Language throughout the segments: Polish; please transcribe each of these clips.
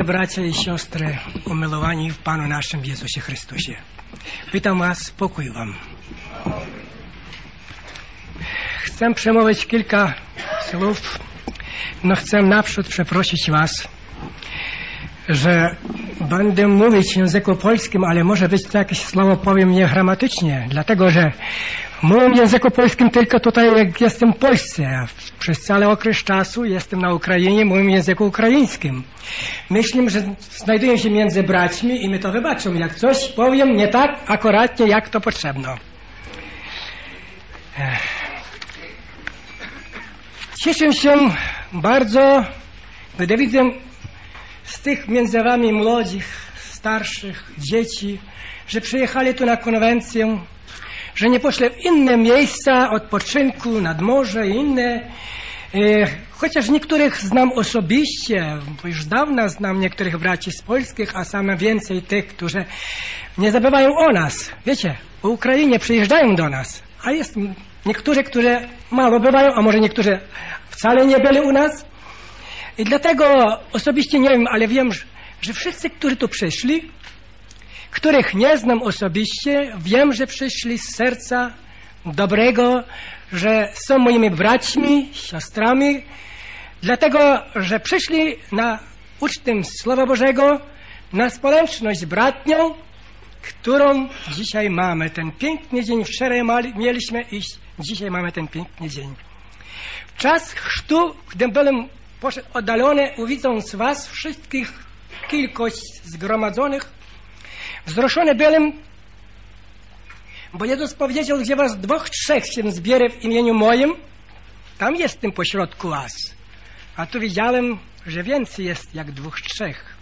Bracia i siostry, umilowani w Panu naszym Jezusie Chrystusie. Witam Was, pokój Wam. Chcę przemówić kilka słów. Chcę naprzód przeprosić Was, że będę mówić w języku polskim, ale może być to jakieś słowo powiem niegramatycznie, dlatego że mówię w języku polskim tylko tutaj, jak jestem w Polsce, a przez cały okres czasu jestem na Ukrainie, mówię w języku ukraińskim. Myślę, że znajduję się między braćmi i mi to wybaczą, jak coś powiem nie tak akuratnie, jak to potrzebno. Cieszę się bardzo, gdy widzę z tych między wami młodych, starszych, dzieci, że przyjechali tu na konwencję, że nie poszli w inne miejsca odpoczynku, nad morze i inne. Chociaż niektórych znam osobiście, bo już dawno znam niektórych braci z polskich, a same więcej tych, którzy nie zabywają o nas. Wiecie, po Ukrainie przyjeżdżają do nas, a jest niektórzy, którzy mało bywają, a może niektórzy wcale nie byli u nas. I dlatego osobiście nie wiem, ale wiem, że wszyscy, którzy tu przyszli, których nie znam osobiście, wiem, że przyszli z serca dobrego, że są moimi braćmi, siostrami, dlatego, że przyszli na ucztę Słowa Bożego, na społeczność bratnią, którą dzisiaj mamy. Ten piękny dzień, wczoraj mieliśmy i dzisiaj mamy ten piękny dzień. W czas chrztu, gdy byłem oddalony, widząc was wszystkich, kilkość zgromadzonych, wzruszony byłem, bo Jezus powiedział, gdzie was dwóch, trzech się zbierze w imieniu moim, tam jestem pośrodku was. A tu widziałem, że więcej jest jak dwóch, trzech.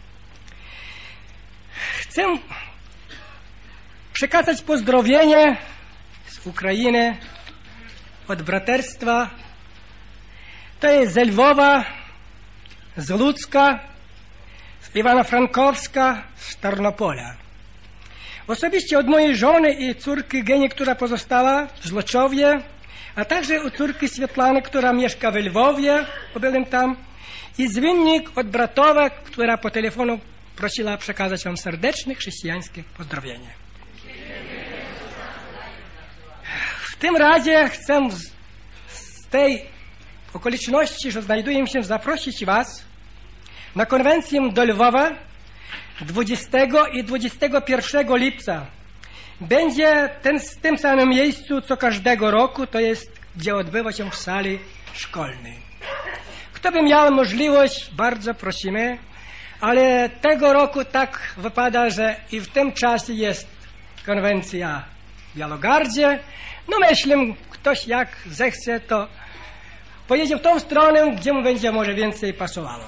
Chcę przekazać pozdrowienie z Ukrainy, od braterstwa. To jest ze Lwowa, z Łódzka, z Iwano-Frankowska, z Tarnopola. Osobiście od mojej żony i córki Geni, która pozostała w Złoczowie, a także od córki Świetlany, która mieszka w Lwowie, bo byłem tam, i Zwinnik od Bratowa, która po telefonu prosiła przekazać wam serdeczne chrześcijańskie pozdrowienie. W tym razie chcę z tej okoliczności, że znajduję się, zaprosić was na konwencję do Lwowa 20 i 21 lipca. Będzie w tym samym miejscu, co każdego roku, to jest, gdzie odbywa się w sali szkolnej. Kto by miał możliwość, bardzo prosimy, ale tego roku tak wypada, że i w tym czasie jest konwencja w Białogardzie. Myślę, ktoś jak zechce, to pojedzie w tą stronę, gdzie mu będzie może więcej pasowało.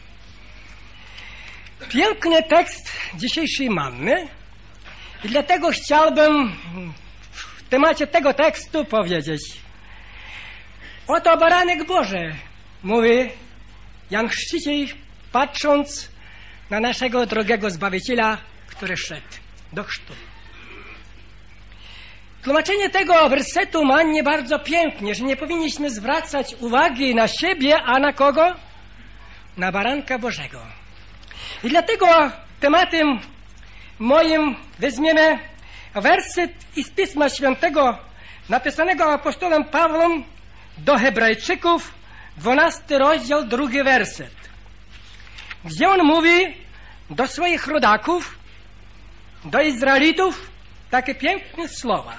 Piękny tekst dzisiejszej mamy i dlatego chciałbym w temacie tego tekstu powiedzieć. Oto baranek Boży, mówi Jan Chrzciciel, patrząc na naszego drogiego Zbawiciela, który szedł do chrztu. Tłumaczenie tego wersetu ma nie bardzo pięknie, że nie powinniśmy zwracać uwagi na siebie, a na kogo? Na baranka Bożego. I dlatego tematem moim weźmiemy werset z Pisma Świętego napisanego apostołem Pawłem do Hebrajczyków, 12 rozdział, 2 werset, gdzie on mówi do swoich rodaków, do Izraelitów, takie piękne słowa.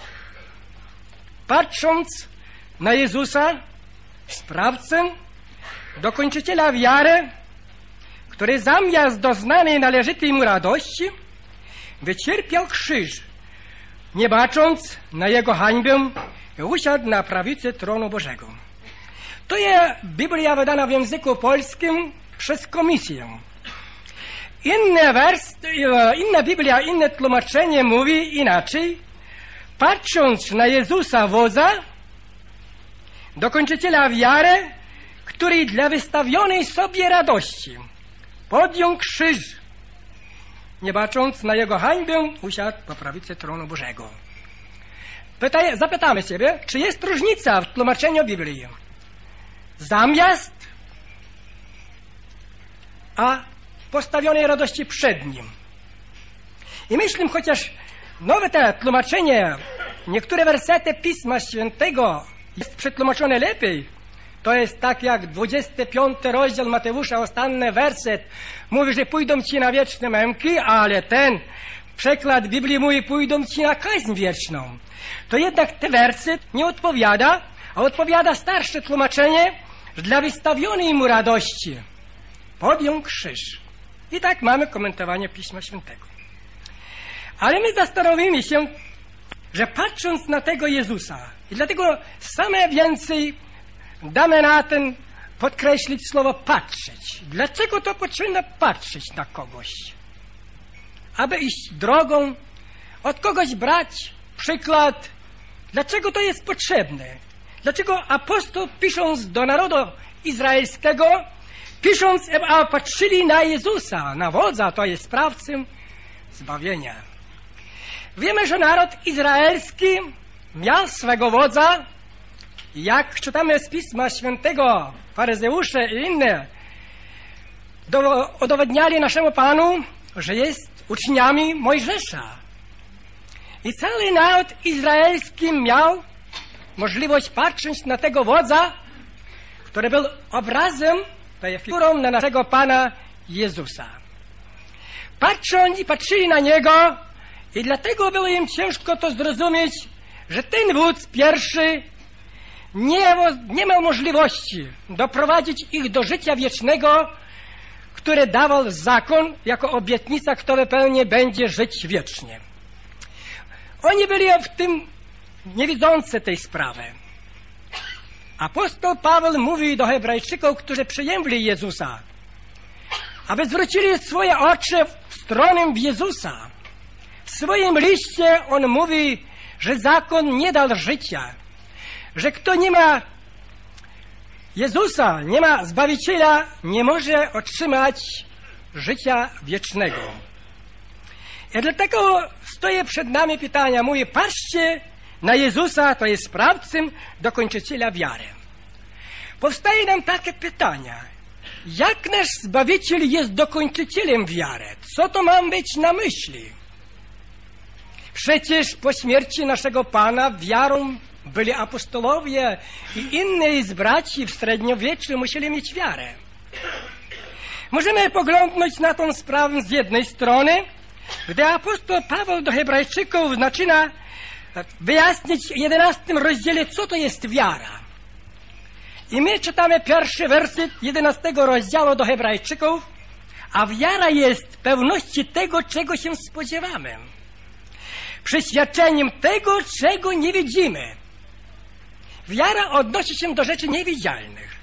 Patrząc na Jezusa, sprawcę, dokończyciela wiary, który zamiast doznanej należytej mu radości wycierpiał krzyż, nie bacząc na jego hańbę, usiadł na prawicy tronu Bożego. To jest Biblia wydana w języku polskim przez komisję. Inna Biblia, inne tłumaczenie mówi inaczej. Patrząc na Jezusa wodza, dokończyciela wiary, który dla wystawionej sobie radości podjął krzyż, nie bacząc na jego hańbę, usiadł po prawicy tronu Bożego. Zapytamy siebie, czy jest różnica w tłumaczeniu Biblii? Zamiast, a postawionej radości przed Nim. I myślę, chociaż nowe te tłumaczenie, niektóre wersety Pisma Świętego jest przetłumaczone lepiej. To jest tak jak 25 rozdział Mateusza, ostatni werset, mówi, że pójdą ci na wieczne męki, ale ten przekład Biblii mówi, pójdą ci na kaźń wieczną. To jednak ten werset nie odpowiada, a odpowiada starsze tłumaczenie, że dla wystawionej mu radości podjął krzyż. I tak mamy komentowanie Pisma Świętego. Ale my zastanowimy się, że patrząc na tego Jezusa, i dlatego same więcej damy na ten podkreślić słowo patrzeć. Dlaczego to potrzebne patrzeć na kogoś? Aby iść drogą, od kogoś brać przykład. Dlaczego to jest potrzebne? Dlaczego apostoł, pisząc do narodu izraelskiego, a patrzyli na Jezusa, na wodza, to jest sprawcą zbawienia. Wiemy, że naród izraelski miał swego wodza, jak czytamy z Pisma Świętego, faryzeusze i inne udowodniali naszemu Panu, że jest uczniami Mojżesza. I cały naród izraelski miał możliwość patrzeć na tego wodza, który był obrazem, to jest figurą na naszego Pana Jezusa. Patrzyli na Niego i dlatego było im ciężko to zrozumieć, że ten wódz pierwszy nie miał możliwości doprowadzić ich do życia wiecznego, które dawał zakon jako obietnica, kto wypełni, będzie żyć wiecznie. Oni byli w tym niewidzący tej sprawy. Apostoł Paweł mówi do Hebrajczyków, którzy przyjęli Jezusa, aby zwrócili swoje oczy w stronę Jezusa. W swoim liście on mówi, że zakon nie dał życia, że kto nie ma Jezusa, nie ma Zbawiciela, nie może otrzymać życia wiecznego. I dlatego stoi przed nami pytania. Mówi, patrzcie na Jezusa, to jest sprawcą, dokończyciela wiary. Powstaje nam takie pytania. Jak nasz Zbawiciel jest dokończycielem wiary? Co to ma być na myśli? Przecież po śmierci naszego Pana wiarą byli apostołowie i inni z braci w średniowieczu musieli mieć wiarę. Możemy poglądnąć na tą sprawę z jednej strony, gdy apostoł Paweł do Hebrajczyków zaczyna wyjaśnić w 11 rozdziale, co to jest wiara. I my czytamy pierwszy werset 11 rozdziału do Hebrajczyków, a wiara jest pewności tego, czego się spodziewamy. Przeświadczeniem tego, czego nie widzimy. Wiara odnosi się do rzeczy niewidzialnych.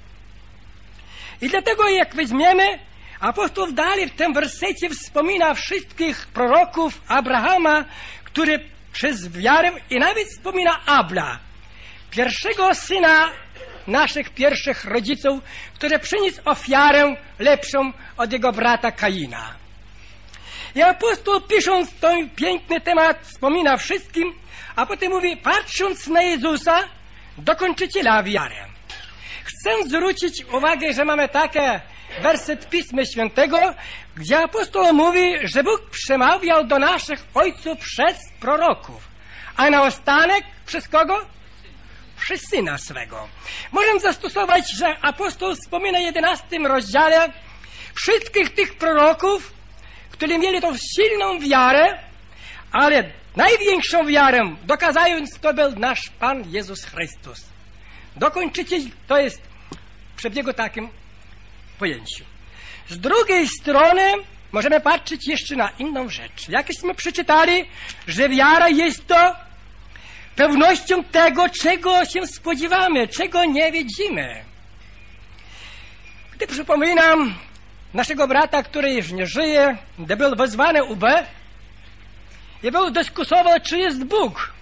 I dlatego, jak weźmiemy, apostoł dalej w tym wersecie wspomina wszystkich proroków Abrahama, który przez wiarę, i nawet wspomina Abla, pierwszego syna naszych pierwszych rodziców, który przyniósł ofiarę lepszą od jego brata Kaina. I apostoł, pisząc ten piękny temat, wspomina wszystkim, a potem mówi, patrząc na Jezusa, dokończyciela wiary. Chcę zwrócić uwagę, że mamy taki werset Pisma Świętego, gdzie apostoł mówi, że Bóg przemawiał do naszych ojców przez proroków, a naostanek przez kogo? Przez Syna swego. Możemy zastosować, że apostoł wspomina w 11 rozdziale wszystkich tych proroków, którzy mieli tą silną wiarę, ale największą wiarę, dokazując, to był nasz Pan Jezus Chrystus. Dokończyciel to jest w przebiegu takim pojęciu. Z drugiej strony możemy patrzeć jeszcze na inną rzecz. Jakśmy przeczytali, że wiara jest to pewnością tego, czego się spodziewamy, czego nie widzimy. Gdy przypominam naszego brata, który już nie żyje, gdy był wezwany UB i był dyskutował, czy jest Bóg.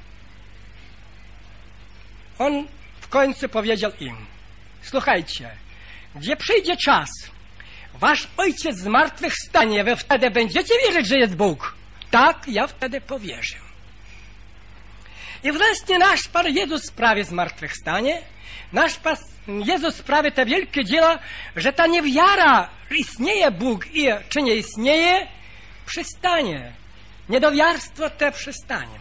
On w końcu powiedział im, słuchajcie, gdzie przyjdzie czas, wasz ojciec zmartwychwstanie, wy wtedy będziecie wierzyć, że jest Bóg. Tak, ja wtedy powierzę. I właśnie nasz Pan Jezus sprawi zmartwychwstanie, nasz Pan Jezus sprawi te wielkie dzieła, że ta niewiara istnieje Bóg i czy nie istnieje, przestanie. Niedowiarstwo te przestanie.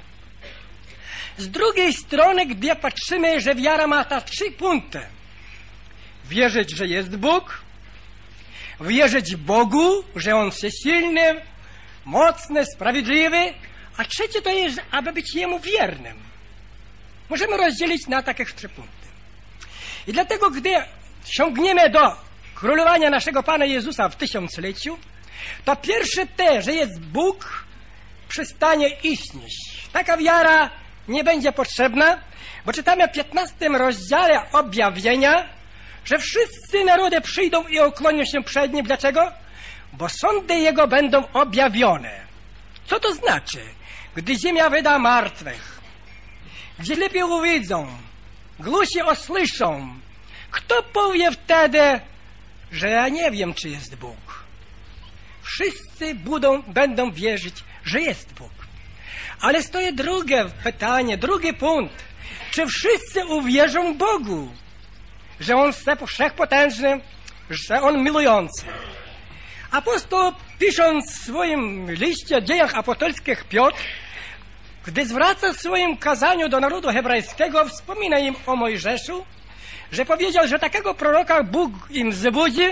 Z drugiej strony, gdy patrzymy, że wiara ma te 3 punkty. Wierzyć, że jest Bóg, wierzyć Bogu, że On wszechsilny, mocny, sprawiedliwy, a trzecie to jest, aby być Jemu wiernym. Możemy rozdzielić na takie 3 punkty. I dlatego, gdy sięgniemy do królowania naszego Pana Jezusa w 1000-leciu, to pierwsze te, że jest Bóg, przestanie istnieć. Taka wiara nie będzie potrzebna, bo czytamy w 15 rozdziale Objawienia, że wszyscy narody przyjdą i ukłonią się przed Nim. Dlaczego? Bo sądy Jego będą objawione. Co to znaczy? Gdy ziemia wyda martwych, gdzie lepiej uwidzą, głusi usłyszą, kto powie wtedy, że ja nie wiem, czy jest Bóg? Wszyscy będą wierzyć, że jest Bóg. Ale stoi drugie pytanie, drugi punkt. Czy wszyscy uwierzą Bogu? Że On wszechpotężny, że On miłujący. Apostoł, pisząc w swoim liście Dziejach Apostolskich Piotr, gdy zwraca w swoim kazaniu do narodu hebrajskiego, wspomina im o Mojżeszu, że powiedział, że takiego proroka Bóg im zbudzi,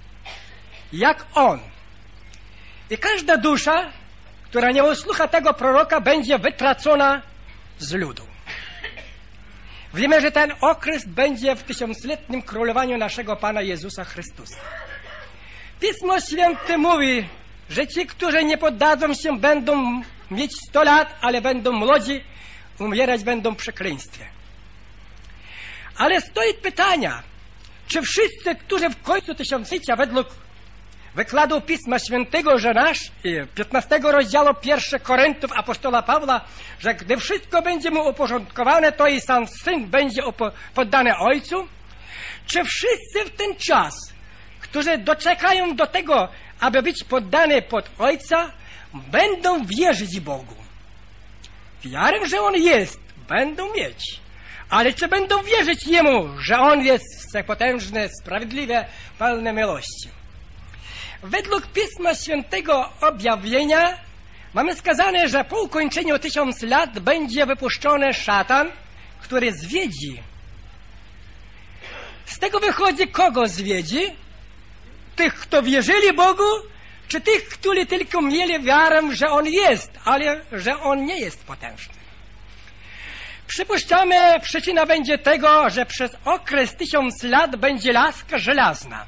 jak on. I każda dusza, która nie usłucha tego proroka, będzie wytracona z ludu. Wiemy, że ten okres będzie w 1000-letnim królowaniu naszego Pana Jezusa Chrystusa. Pismo Święte mówi, że ci, którzy nie poddadzą się, będą mieć 100 lat, ale będą młodzi, umierać będą w przekleństwie. Ale stoi pytania, czy wszyscy, którzy w końcu tysiąclecia według wykładu Pisma Świętego, że nasz 15 rozdziału 1 Korynthów apostola Pawła, że gdy wszystko będzie mu uporządkowane, to i sam Syn będzie poddany Ojcu, czy wszyscy w ten czas, którzy doczekają do tego, aby być poddany pod Ojca, będą wierzyć Bogu. Wiarę, że On jest, będą mieć. Ale czy będą wierzyć Jemu, że On jest wszechpotężny, sprawiedliwy, pełny miłości? Według Pisma Świętego Objawienia mamy skazane, że po ukończeniu 1000 lat będzie wypuszczony szatan, który zwiedzi. Z tego wychodzi, kogo zwiedzi? Tych, kto wierzyli Bogu, czy tych, którzy tylko mieli wiarę, że On jest, ale że On nie jest potężny. Przypuszczamy, przyczyna będzie tego, że przez okres 1000 lat będzie laska żelazna.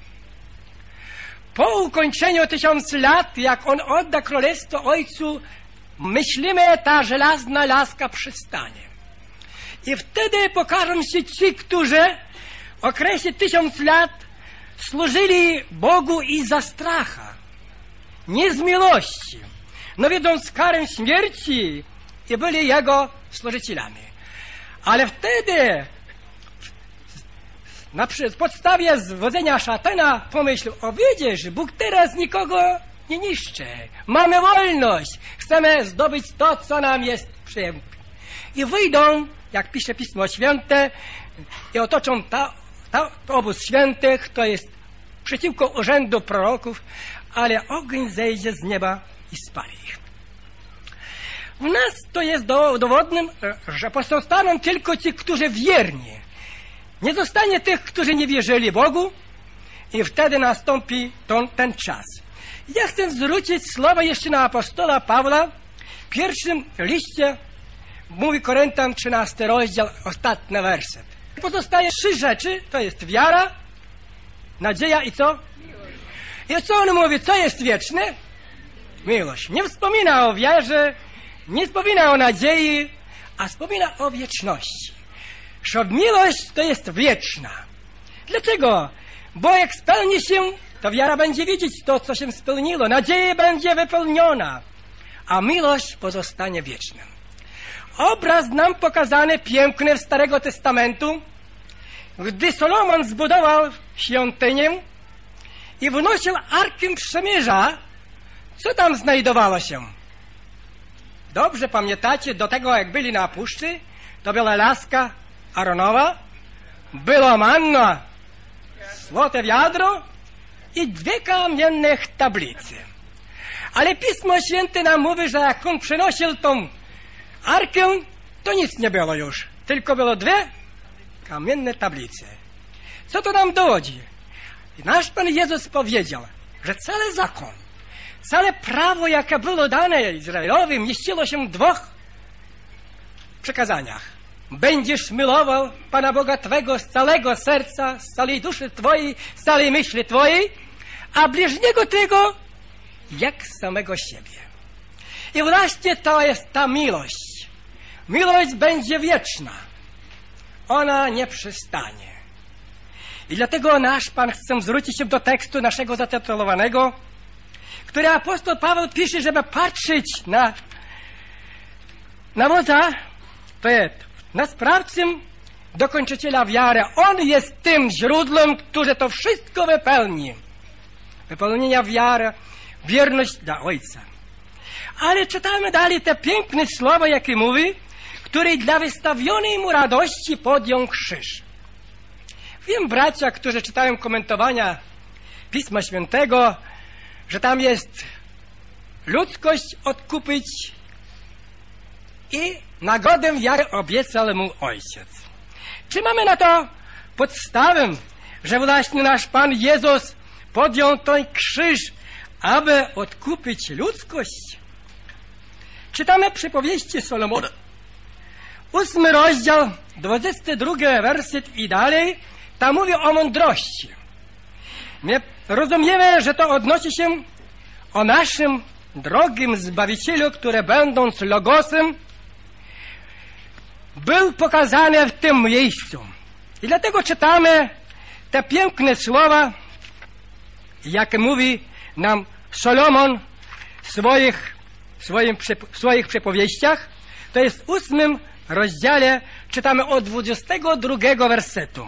Po ukończeniu 1000 lat, jak On odda królestwo Ojcu, myślimy, ta żelazna laska przystanie. I wtedy pokażą się ci, którzy w okresie 1000 lat służyli Bogu i za stracha, nie z miłości, no wiedząc karę śmierci i byli Jego służycielami. Ale wtedy na podstawie zwodzenia szatana pomyślał, o widzisz, Bóg teraz nikogo nie niszczy. Mamy wolność. Chcemy zdobyć to, co nam jest przyjemne. I wyjdą, jak pisze Pismo Święte, i otoczą obóz świętych, to jest przeciwko urzędu proroków, ale ogień zejdzie z nieba i spali ich. W nas to jest dowodnym, że pozostaną tylko ci, którzy wierni. Nie zostanie tych, którzy nie wierzyli Bogu i wtedy nastąpi ten czas. Ja chcę zwrócić słowa jeszcze na apostola Pawła. W pierwszym liście mówi Koryntian 13 rozdział, ostatni werset. Pozostaje 3 rzeczy, to jest wiara, nadzieja i co? I co on mówi, co jest wieczne? Miłość. Nie wspomina o wierze, nie wspomina o nadziei, a wspomina o wieczności. Że miłość to jest wieczna. Dlaczego? Bo jak spełni się, to wiara będzie widzieć to, co się spełniło. Nadzieja będzie wypełniona, a miłość pozostanie wieczna. Obraz nam pokazany piękny w Starego Testamentu, gdy Solomon zbudował świątynię i wnosił Arkę Przymierza, co tam znajdowało się? Dobrze pamiętacie, do tego jak byli na puszczy, to była laska Aaronowa, było manna, złote wiadro i 2 kamienne tablice. Ale Pismo Święte nam mówi, że jak on przenosił tą arkę, to nic nie było już. Tylko było 2 kamienne tablice. Co to nam dowodzi? Nasz Pan Jezus powiedział, że cały zakon, całe prawo, jakie było dane Izraelowi, mieściło się w 2 przekazaniach. Będziesz miłował Pana Boga Twego z całego serca, z całej duszy Twojej, z całej myśli Twojej, a bliźniego Twego jak samego siebie. I właśnie to jest ta miłość. Miłość będzie wieczna. Ona nie przestanie. I dlatego nasz Pan chce zwrócić się do tekstu naszego zatytułowanego, który apostoł Paweł pisze, żeby patrzeć na wodza, to jest na sprawcę dokończyciela wiary. On jest tym źródłem, które to wszystko wypełni. Wypełnienia wiary, wierność dla Ojca. Ale czytamy dalej te piękne słowa, jakie mówi, który dla wystawionej mu radości podjął krzyż. Wiem, bracia, którzy czytają komentowania Pisma Świętego, że tam jest ludzkość odkupić i nagrodę wiary obiecał mu Ojciec. Czy mamy na to podstawę, że właśnie nasz Pan Jezus podjął ten krzyż, aby odkupić ludzkość? Czytamy przypowieści Solomona. 8 rozdział, 22 werset i dalej, tam mówi o mądrości. My rozumiemy, że to odnosi się o naszym drogim Zbawicielu, który będąc Logosem, był pokazany w tym miejscu. I dlatego czytamy te piękne słowa, jak mówi nam Solomon w swoich przypowieściach. To jest w 8 rozdziale, czytamy od 22 wersetu.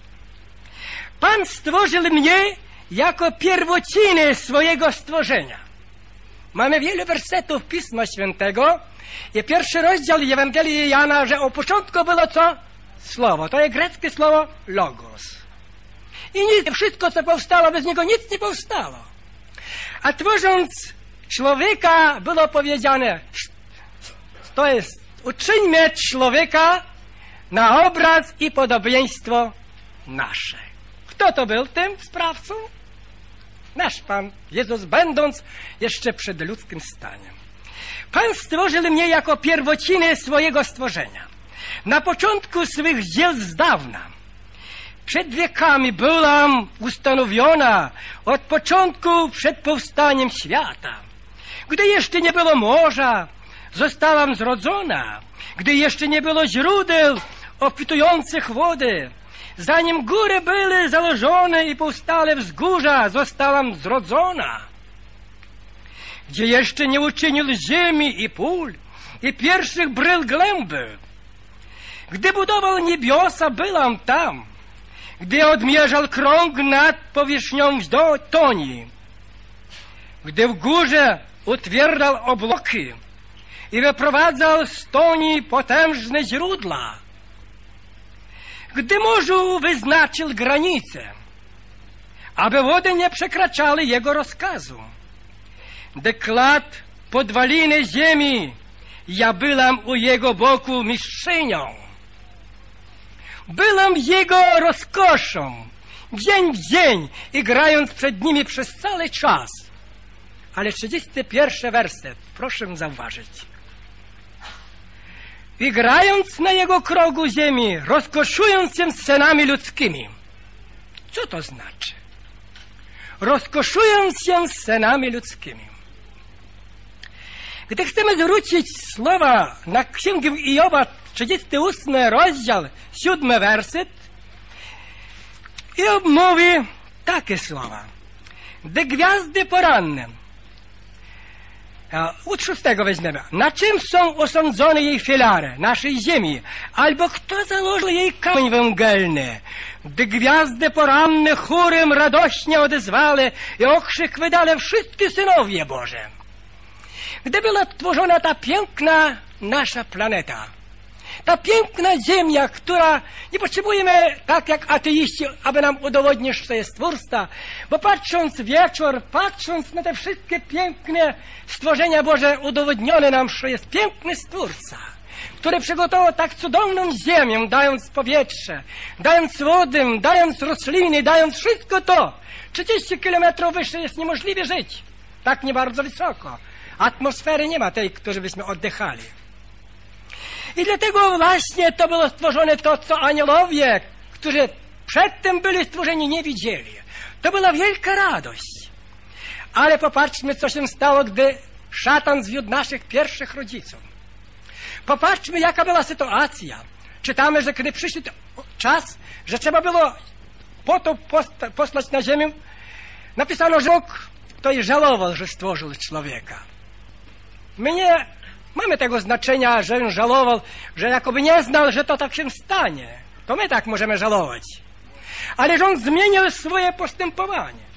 Pan stworzył mnie jako pierwociny swojego stworzenia. Mamy wiele wersetów Pisma Świętego i 1 rozdział Ewangelii Jana, że o początku było co? Słowo. To jest greckie słowo logos. I nic, wszystko co powstało, bez niego nic nie powstało. A tworząc człowieka było powiedziane, to jest uczyńmy człowieka na obraz i podobieństwo nasze. Kto to był tym sprawcą? Nasz Pan Jezus, będąc jeszcze przed ludzkim staniem. Pan stworzył mnie jako pierwociny swojego stworzenia. Na początku swych dzieł z dawna. Przed wiekami byłam ustanowiona od początku przed powstaniem świata. Gdy jeszcze nie było morza, zostałam zrodzona. Gdy jeszcze nie było źródeł obfitujących wody. Zanim góry były założone i powstale wzgórza, zostałam zrodzona. Gdzie jeszcze nie uczynił ziemi i pól, i pierwszych brył glęby. Gdy budował niebiosa, byłam tam. Gdy odmierzał krąg nad powierzchnią toni. Gdy w górze utwierdzał obłoki i wyprowadzał z toni potężne źródła. Gdy morzu wyznaczył granice, aby wody nie przekraczały jego rozkazu. Gdy kładł podwaliny ziemi, ja byłam u jego boku mistrzynią. Byłam jego rozkoszą, dzień w dzień, i grając przed nimi przez cały czas. Ale 31 werset, proszę zauważyć. I grając na jego krogu ziemi, rozkoszując się synami ludzkimi. Co to znaczy? Rozkoszując się synami ludzkimi. Gdy chcemy zwrócić słowa na Księgę Ioba, 38 rozdział, 7 werset, Iob mówi takie słowa. Gdy gwiazdy poranne, od 6 weźmiemy. Na czym są osądzone jej filary, naszej ziemi? Albo kto założył jej kamień węgielny? Gdy gwiazdy poranne chórem radośnie odezwały i okrzyk wydali wszyscy synowie Boże. Gdy była tworzona ta piękna nasza planeta, Ta piękna ziemia, która nie potrzebujemy, tak jak ateiści, aby nam udowodnić, że to jest Stwórca, bo patrząc wieczór, patrząc na te wszystkie piękne stworzenia Boże, udowodnione nam, że jest piękny Stwórca, który przygotował tak cudowną ziemię, dając powietrze, dając wodę, dając rośliny, dając wszystko to. 30 kilometrów wyżej jest niemożliwe żyć. Tak nie bardzo wysoko. Atmosfery nie ma tej, której byśmy oddychali. I dlatego właśnie to było stworzone to, co aniołowie, którzy przedtem byli stworzeni, nie widzieli. To była wielka radość. Ale popatrzmy, co się stało, gdy szatan zwiódł naszych pierwszych rodziców. Popatrzmy, jaka była sytuacja. Czytamy, że kiedy przyszedł czas, że trzeba było potop posłać na ziemię, napisano, że Bóg ktoś żałował, że stworzył człowieka. My nie mamy tego znaczenia, że on żałował, że jakoby nie znał, że to tak się stanie. To my tak możemy żałować. Ale że on zmienił swoje postępowanie.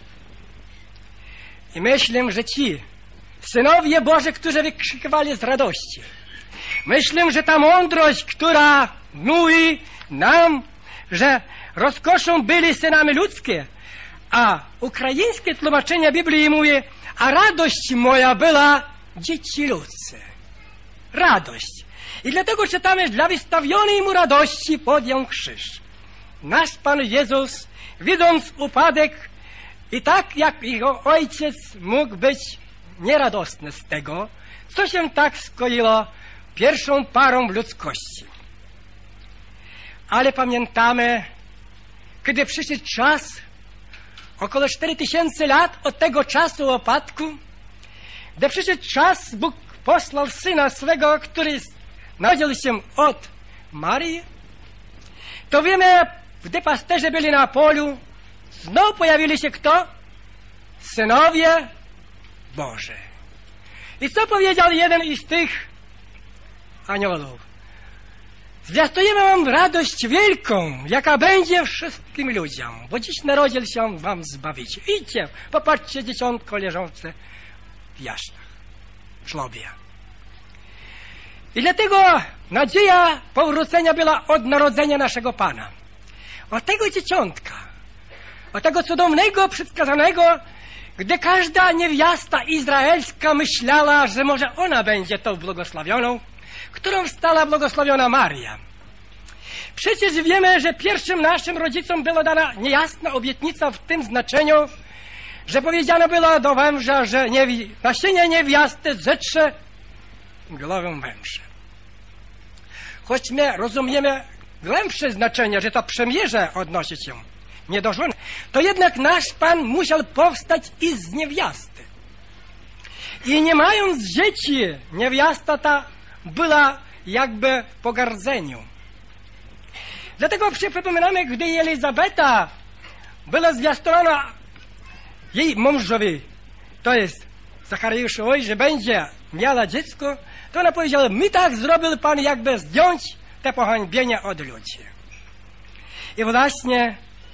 I myślę, że ci synowie Boży, którzy wykrzykowali z radości, myślę, że ta mądrość, która mówi nam, że rozkoszą byli synami ludzkie, a ukraińskie tłumaczenie Biblii mówi, a radość moja była dzieci ludzkie. Radość. I dlatego czytamy, dla wystawionej mu radości podjął krzyż. Nasz Pan Jezus, widząc upadek i tak jak jego ojciec mógł być nieradosny z tego, co się tak skoiło pierwszą parą ludzkości. Ale pamiętamy, kiedy przyszedł czas, około 4000 lat od tego czasu upadku, gdy przyszedł czas, Bóg posłał Syna swego, który narodził się od Marii, to wiemy, gdy pasterze byli na polu, znowu pojawili się kto? Synowie Boże. I co powiedział jeden z tych aniołów? Zwiastujemy wam radość wielką, jaka będzie wszystkim ludziom, bo dziś narodził się wam Zbawiciel. Idźcie, popatrzcie, dzieciątko leżące w jaślach, w żłobie. I dlatego nadzieja powrócenia była od narodzenia naszego Pana. Od tego dzieciątka, od tego cudownego, przedskazanego, gdy każda niewiasta izraelska myślała, że może ona będzie tą błogosławioną, którą stała błogosławiona Maria. Przecież wiemy, że pierwszym naszym rodzicom była dana niejasna obietnica w tym znaczeniu, że powiedziano było do węża, że nasienie niewiasty zetrze głowę węża. Choć my rozumiemy głębsze znaczenie, że to przymierze odnosi się nie do żony, to jednak nasz Pan musiał powstać i z niewiasty. I nie mając dzieci, niewiasta ta była jakby w pogardzeniu. Dlatego przypominamy, gdy Elizabeta była zwiastowana jej mężowi, to jest Zachariaszowi, że będzie miała dziecko, to ona powiedziała, my tak zrobił Pan, jakby zdjąć te pohańbienia od ludzi. I właśnie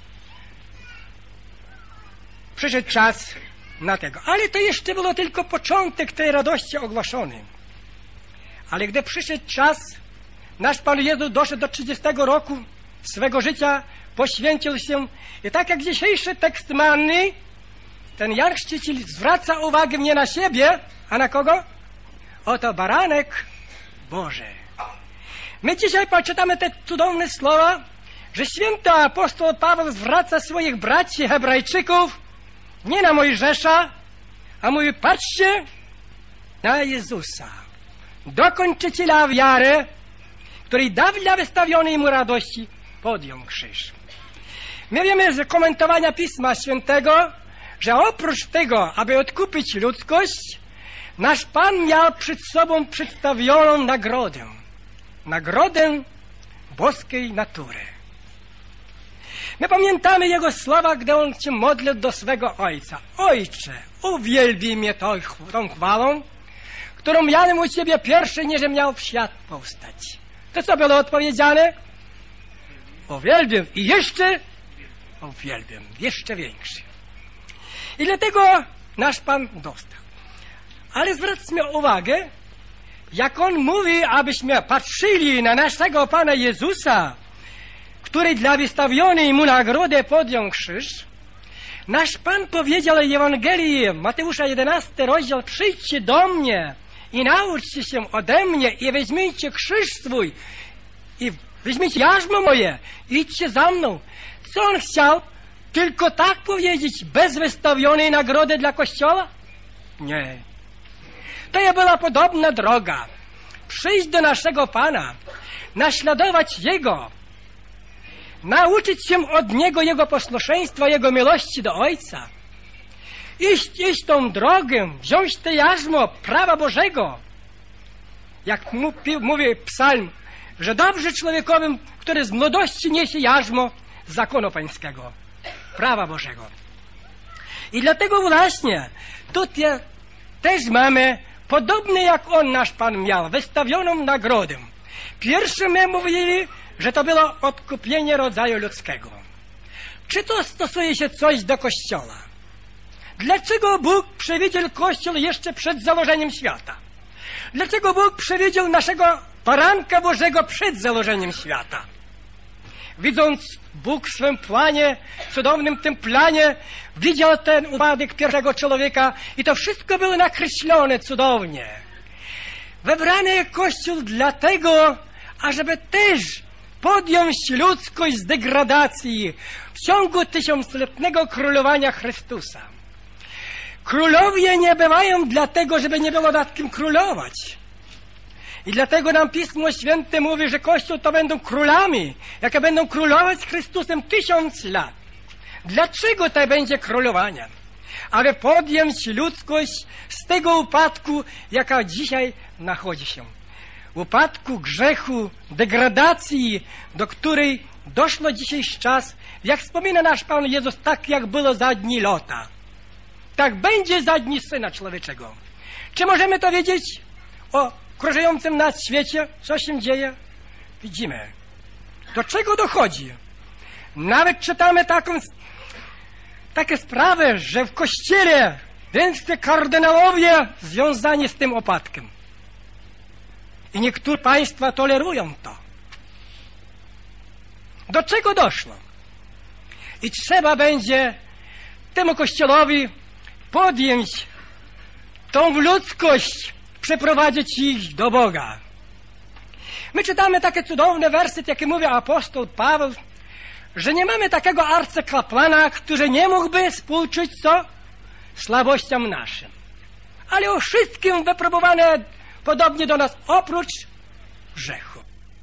przyszedł czas na tego. Ale to jeszcze było tylko początek tej radości ogłoszony. Ale gdy przyszedł czas, nasz Pan Jezus doszedł do 30 roku swego życia, poświęcił się i tak jak dzisiejszy tekst manny, ten Jan Chrzciciel zwraca uwagę nie na siebie, a na kogo? Oto baranek Boży. My dzisiaj poczytamy te cudowne słowa, że święty apostoł Paweł zwraca swoich braci Hebrajczyków nie na Mojżesza, a mówi, patrzcie na Jezusa, dokończyciela wiary, który dla wystawionej mu radości podjął krzyż. My wiemy z komentowania Pisma Świętego, że oprócz tego, aby odkupić ludzkość, nasz Pan miał przed sobą przedstawioną nagrodę. Nagrodę boskiej natury. My pamiętamy Jego słowa, gdy On się modlił do swego Ojca. Ojcze, uwielbij mnie tą chwałą, którą miałem u Ciebie pierwszy, niż miał w świat powstać. To co było odpowiedziane? Uwielbiam i jeszcze uwielbiam, jeszcze większy. I dlatego nasz Pan dostał. Ale zwróćmy uwagę, jak On mówi, abyśmy patrzyli na naszego Pana Jezusa, który dla wystawionej Mu nagrody podjął krzyż, nasz Pan powiedział w Ewangelii Mateusza 11 rozdział: przyjdźcie do mnie i nauczcie się ode mnie i weźmijcie krzyż swój i weźmijcie jarzmo moje, idźcie za mną. Co On chciał? Tylko tak powiedzieć, bez wystawionej nagrody dla Kościoła? Nie. To była podobna droga. Przyjść do naszego Pana, naśladować Jego, nauczyć się od Niego Jego posłuszeństwa, Jego miłości do Ojca. Iść tą drogę, wziąć te jarzmo prawa Bożego. Jak mówi psalm, że dobrze człowiekowym, który z młodości niesie jarzmo zakonu pańskiego, prawa Bożego. I dlatego właśnie tutaj też mamy, podobnie jak On, nasz Pan, miał wystawioną nagrodę. Pierwsze my mówili, że to było odkupienie rodzaju ludzkiego. Czy to stosuje się coś do Kościoła? Dlaczego Bóg przewidział Kościół jeszcze przed założeniem świata? Dlaczego Bóg przewidział naszego Baranka Bożego przed założeniem świata? Widząc Bóg w swym planie, cudownym tym planie, widział ten upadek pierwszego człowieka i to wszystko było nakreślone cudownie. Wybrany Kościół dlatego, ażeby też podjąć ludzkość z degradacji w ciągu tysiącletniego królowania Chrystusa. Królowie nie bywają dlatego, żeby nie było nad kim królować. I dlatego nam Pismo Święte mówi, że Kościół to będą królami, jakie będą królować z Chrystusem 1000 lat. Dlaczego to będzie królowanie? Aby podjąć ludzkość z tego upadku, jaka dzisiaj nachodzi się. Upadku, grzechu, degradacji, do której doszło dzisiejszy czas, jak wspomina nasz Pan Jezus, tak jak było za dni Lota. Tak będzie za dni Syna Człowieczego. Czy możemy to wiedzieć o krążącym nas świecie? Co się dzieje? Widzimy. Do czego dochodzi? Nawet czytamy takie sprawy, że w Kościele więcej kardynałowie związani z tym upadkiem. I niektóre państwa tolerują to. Do czego doszło? I trzeba będzie temu Kościołowi podjąć tą ludzkość, przeprowadzić ich do Boga. My czytamy takie cudowne werset, jakie mówi apostoł Paweł, że nie mamy takiego arcykapłana, który nie mógłby współczuć co? Słabościom naszym. Ale o wszystkim wypróbowane podobnie do nas, oprócz grzechu.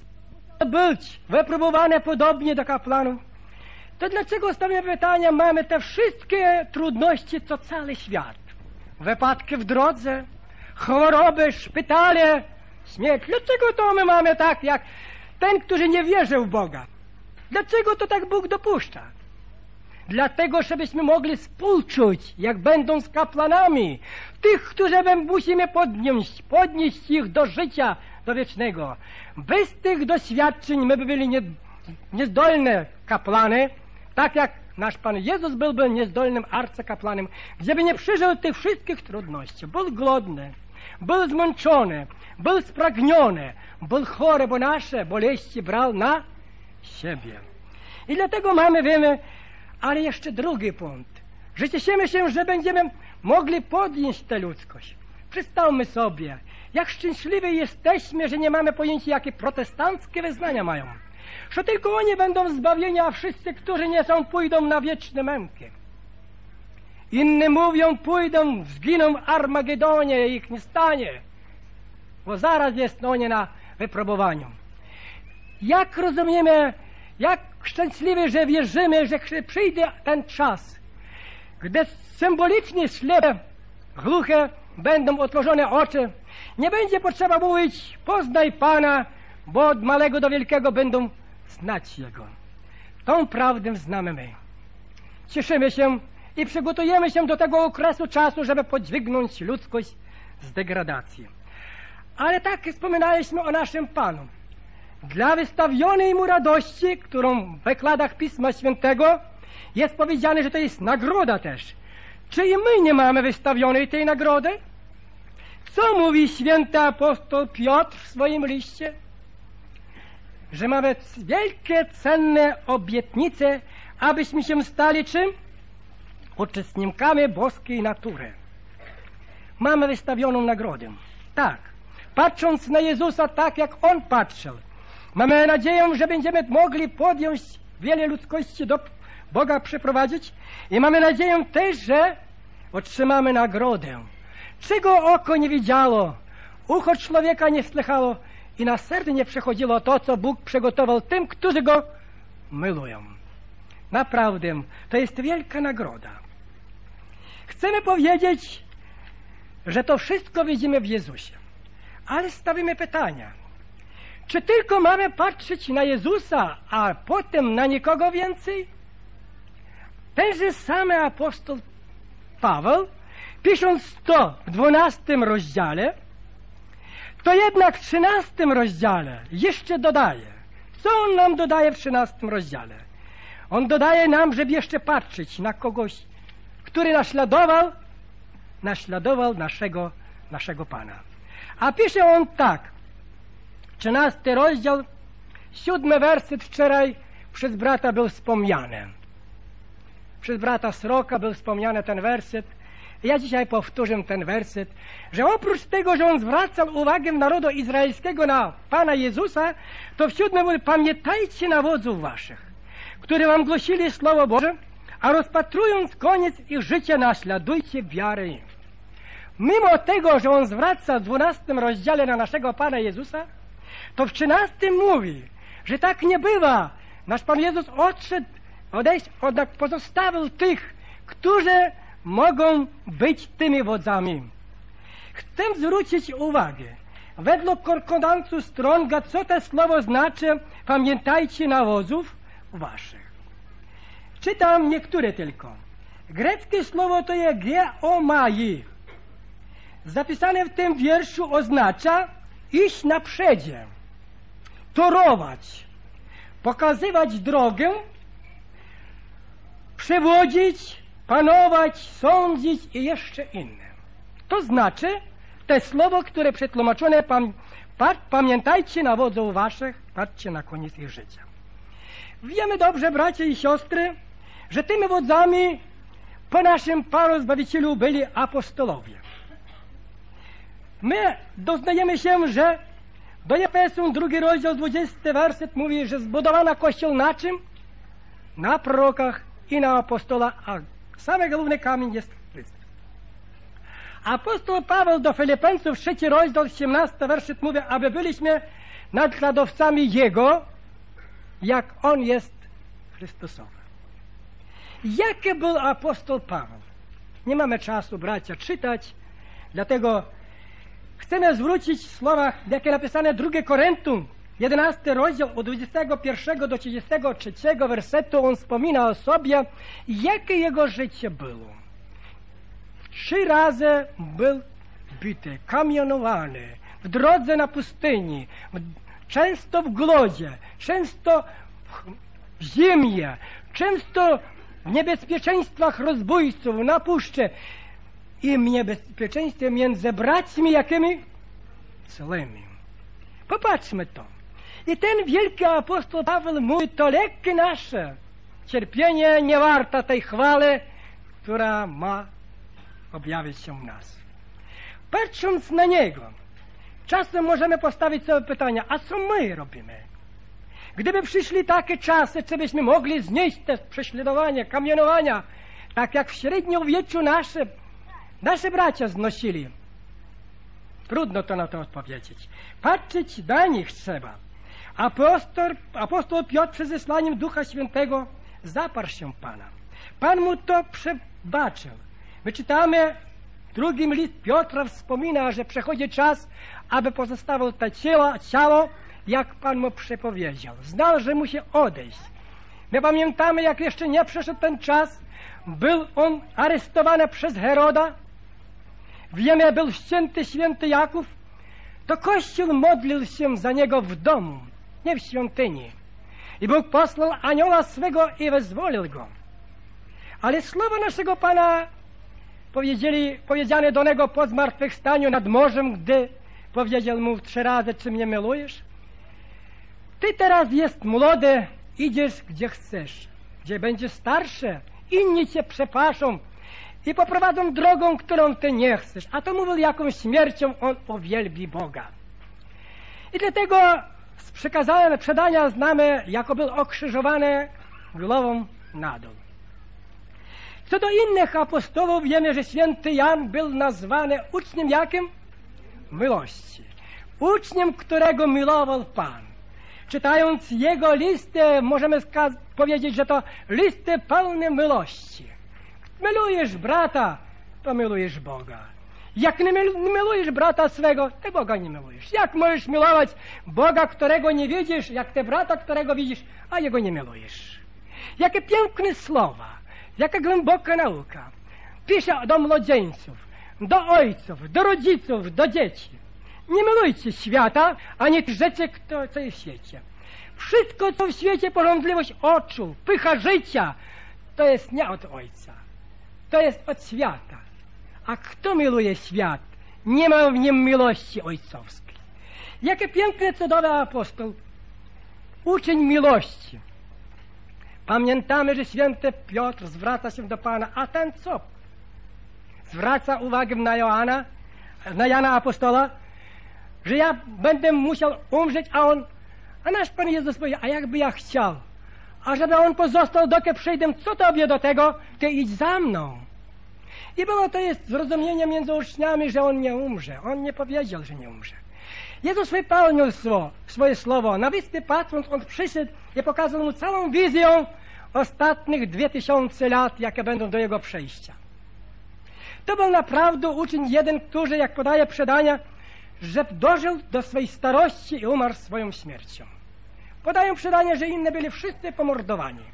Być wypróbowane podobnie do kapłanów, to dlaczego stawiamy pytania, mamy te wszystkie trudności, co cały świat? Wypadki w drodze, choroby, szpitale, śmierć. Dlaczego to my mamy tak, jak ten, który nie wierzy w Boga? Dlaczego to tak Bóg dopuszcza? Dlatego, żebyśmy mogli współczuć, jak będą z kapłanami, tych, którzy musimy podnieść ich do życia, do wiecznego. Bez tych doświadczeń my by byli niezdolne kapłany, tak jak nasz Pan Jezus byłby niezdolnym arcykapłanem, gdzie by nie przeżył tych wszystkich trudności. Był głodny, był zmęczony, był spragniony, był chory, bo nasze boleści brał na siebie. I dlatego wiemy, ale jeszcze drugi punkt, że cieszymy się, że będziemy mogli podjąć tę ludzkość. Przedstawmy sobie, jak szczęśliwi jesteśmy, że nie mamy pojęcia, jakie protestanckie wyznania mają. Że tylko oni będą zbawieni, a wszyscy, którzy nie są, pójdą na wieczne męki. Inni mówią, pójdą, zginą w Armagedonie, ich nie stanie, bo zaraz jest oni na wypróbowaniu. Jak rozumiemy, jak szczęśliwi, że wierzymy, że przyjdzie ten czas, gdy symbolicznie ślepe, głuche będą otworzone oczy. Nie będzie potrzeba mówić, poznaj Pana, bo od małego do wielkiego będą znać Jego. Tą prawdę znamy my. Cieszymy się i przygotujemy się do tego okresu czasu, żeby podźwignąć ludzkość z degradacji. Ale tak wspominaliśmy o naszym Panu. Dla wystawionej Mu radości, którą w wykładach Pisma Świętego jest powiedziane, że to jest nagroda też. Czy i my nie mamy wystawionej tej nagrody? Co mówi święty apostoł Piotr w swoim liście? Że mamy wielkie, cenne obietnice, abyśmy się stali czym? Uczestnikami boskiej natury. Mamy wystawioną nagrodę. Tak. Patrząc na Jezusa tak, jak On patrzył, mamy nadzieję, że będziemy mogli podjąć wiele ludzkości do Boga przyprowadzić i mamy nadzieję też, że otrzymamy nagrodę. Czego oko nie widziało, ucho człowieka nie słychało i na serce nie przechodziło to, co Bóg przygotował tym, którzy Go milują. Naprawdę, to jest wielka nagroda. Chcemy powiedzieć, że to wszystko widzimy w Jezusie. Ale stawimy pytania. Czy tylko mamy patrzeć na Jezusa, a potem na nikogo więcej? Tenże samy apostoł Paweł, pisząc to w 12 rozdziale, to jednak w 13 rozdziale jeszcze dodaje. Co on nam dodaje w 13 rozdziale? On dodaje nam, żeby jeszcze patrzeć na kogoś, który naśladował naszego Pana. A pisze on tak, 13 rozdział, 7 werset wczoraj przez brata był wspomniany. Przez brata Sroka był wspomniany ten werset. Ja dzisiaj powtórzę ten werset, że oprócz tego, że on zwracał uwagę narodu izraelskiego na Pana Jezusa, to w 7 mówi, pamiętajcie na wodzów waszych, którzy wam głosili Słowo Boże, a rozpatrując koniec ich życia, naśladujcie wiarę im. Mimo tego, że on zwraca w 12 rozdziale na naszego Pana Jezusa, to w 13 mówi, że tak nie bywa. Nasz Pan Jezus jednak pozostawił tych, którzy mogą być tymi wodzami. Chcę zwrócić uwagę, według konkordansu Stronga, co to słowo znaczy, pamiętajcie na wodzów waszych. Czytam niektóre tylko. Greckie słowo to jest geomai. Zapisane w tym wierszu oznacza iść naprzedzie, torować, pokazywać drogę, przewodzić, panować, sądzić i jeszcze inne. To znaczy, to słowo, które przetłumaczone, pamiętajcie na wodzów waszych, patrzcie na koniec ich życia. Wiemy dobrze, bracia i siostry, że tymi wodzami po naszym Panu Zbawicielu byli apostolowie. My doznajemy się, że do Efesom 2 rozdział 20 werset mówi, że zbudowano Kościół na czym? Na prorokach i na apostola, a samy główny kamień jest Chrystus. Apostoł Paweł do Filipeńców 3 rozdział 17 werset mówi, aby byliśmy naśladowcami Jego, jak On jest Chrystusowy. Jaki był apostoł Paweł? Nie mamy czasu, bracia, czytać, dlatego chcemy zwrócić słowa, jakie napisane 2 Koryntom, 11 rozdział od 21 do 33 wersetu. On wspomina o sobie, jakie jego życie było. 3 razy był bity, kamienowany, w drodze na pustyni, często w głodzie, często w zimie, często w niebezpieczeństwach rozbójców, na puszczy i w niebezpieczeństwie między braćmi jakimi? Złymi. Popatrzmy to. I ten wielki apostoł Paweł mówi, to lekkie nasze cierpienie nie warta tej chwały, która ma objawić się w nas. Patrząc na niego, czasem możemy postawić sobie pytanie, a co my robimy? Gdyby przyszli takie czasy, czy byśmy mogli znieść te prześladowania, kamienowania, tak jak w średniowieczu nasze bracia znosili? Trudno to na to odpowiedzieć. Patrzeć na nich trzeba. Apostoł Piotr przed zesłaniem Ducha Świętego zaparł się Pana. Pan mu to przebaczył. My czytamy, w 2 list Piotra wspomina, że przechodzi czas, aby pozostawił to ciało, jak Pan mu przepowiedział. Znał, że musi odejść. My pamiętamy, jak jeszcze nie przeszedł ten czas, był on aresztowany przez Heroda. Wiemy, był ścięty święty Jakub. To Kościół modlił się za niego w domu, nie w świątyni. I Bóg posłał anioła swego i wyzwolił go. Ale słowo naszego Pana powiedziane do niego po zmartwychwstaniu nad morzem, gdy powiedział mu 3 razy, czy mnie milujesz? Ty teraz jest młody, idziesz gdzie chcesz. Gdzie będziesz starszy, inni cię przepaszą i poprowadzą drogą, którą ty nie chcesz. A to mówił, jaką śmiercią on uwielbi Boga. I dlatego z przedania znamy, jako był okrzyżowany głową na dół. Co do innych apostołów, wiemy, że święty Jan był nazwany uczniem jakim? Miłości. Uczniem, którego milował Pan. Czytając jego listy, możemy powiedzieć, że to listy pełne miłości. Milujesz brata, to milujesz Boga. Jak nie milujesz brata swego, to Boga nie milujesz. Jak możesz milować Boga, którego nie widzisz, jak te brata, którego widzisz, a jego nie milujesz? Jakie piękne słowa, jaka głęboka nauka. Pisze do młodzieńców, do ojców, do rodziców, do dzieci. Nie milujcie świata, ani rzeczy, co jest w świecie. Wszystko, co w świecie, pożądliwość oczu, pycha życia, to jest nie od Ojca. To jest od świata. A kto miluje świat, nie ma w nim miłości ojcowskiej. Jakie piękne, cudowny apostoł, uczeń miłości. Pamiętamy, że święty Piotr zwraca się do Pana, a ten co? Zwraca uwagę na Jana apostola, że ja będę musiał umrzeć, a nasz Pan Jezus powiedział, a jakby ja chciał, a żeby on pozostał, dokie przyjdę, co tobie do tego, ty idź za mną. I było to jest zrozumienie między uczniami, że on nie umrze. On nie powiedział, że nie umrze. Jezus wypełnił swoje słowo. Na wyspie patrząc, on przyszedł i pokazał mu całą wizję ostatnich 2000 lat, jakie będą do jego przejścia. To był naprawdę uczeń jeden, który, jak podaje przedania, że dożył do swej starości i umarł swoją śmiercią. Podają przedania, że inne byli wszyscy pomordowani.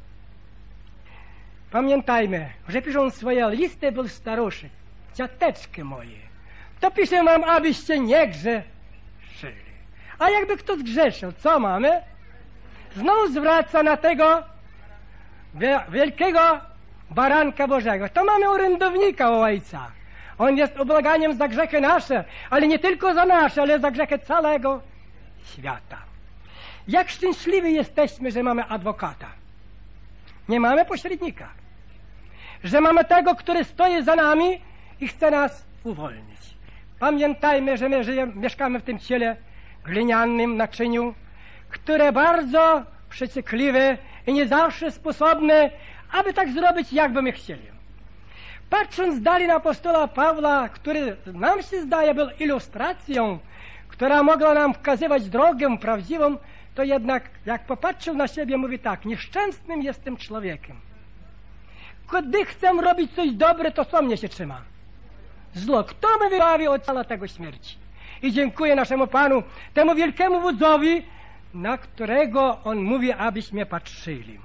Pamiętajmy, że piszą swoje listy był staruszek, ciateczki moje. To piszę wam, abyście nie grzeszyli. A jakby kto zgrzeszył, co mamy? Znowu zwraca na tego wielkiego baranka Bożego. To mamy orędownika u Ojca. On jest ubłaganiem za grzechy nasze, ale nie tylko za nasze, ale za grzechy całego świata. Jak szczęśliwi jesteśmy, że mamy adwokata. Nie mamy pośrednika. Że mamy tego, który stoi za nami i chce nas uwolnić. Pamiętajmy, że my mieszkamy w tym ciele glinianym naczyniu, które bardzo przeciekliwe i nie zawsze sposobne, aby tak zrobić, jakby my chcieli. Patrząc dalej na apostola Pawła, który nam się zdaje był ilustracją, która mogła nam wskazywać drogę prawdziwą, to jednak jak popatrzył na siebie, mówi tak, nieszczęsnym jestem człowiekiem. Kiedy chcę robić coś dobre, to co mnie się trzyma? Zło. Kto mnie wybawi od tego śmierci? I dziękuję naszemu Panu, temu wielkiemu wodzowi, na którego on mówi, abyśmy patrzyli.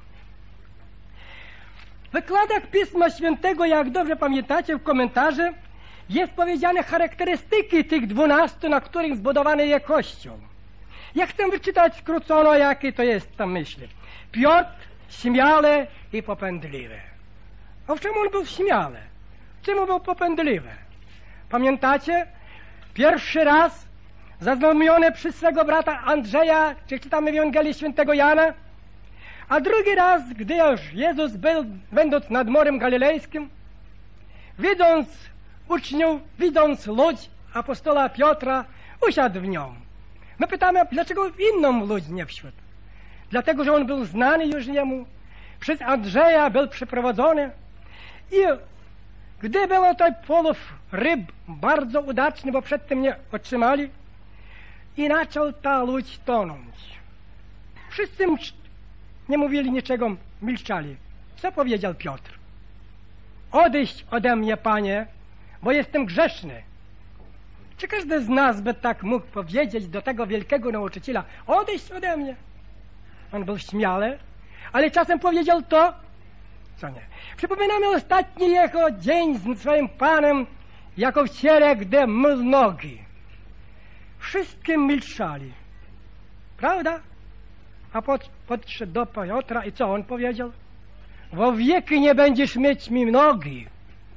W wykładach Pisma Świętego, jak dobrze pamiętacie w komentarze, jest powiedziane charakterystyki tych 12, na których zbudowany jest Kościół. Ja chcę wyczytać skrócono, jakie to jest tam myśli. Piotr śmiały i popędliwy. A w czym on był śmiały? W czym on był popędliwy? Pamiętacie? Pierwszy raz zaznajomiony przez swego brata Andrzeja, czy czytamy w Ewangelii Świętego Jana, a drugi raz, gdy już Jezus był, będąc nad Morzem Galilejskim, widząc uczniów, widząc ludź apostola Piotra, usiadł w nią. My pytamy, dlaczego w inną ludź nie wśród? Dlatego, że on był znany już jemu, przez Andrzeja był przeprowadzony i gdy było to połów ryb bardzo udaczny, bo przedtem nie otrzymali, i zaczął ta łódź tonąć. Wszyscy nie mówili niczego, milczali. Co powiedział Piotr? Odejdź ode mnie, Panie, bo jestem grzeszny. Czy każdy z nas by tak mógł powiedzieć do tego wielkiego nauczyciela, odejdź ode mnie? On był śmiały, ale czasem powiedział to, co nie. Przypominamy ostatni jego dzień z swoim Panem, jako w ciele, gdy mył nogi. Wszyscy milczali. Prawda? A podszedł do Piotra i co on powiedział? Wo wieki nie będziesz mieć mi nogi.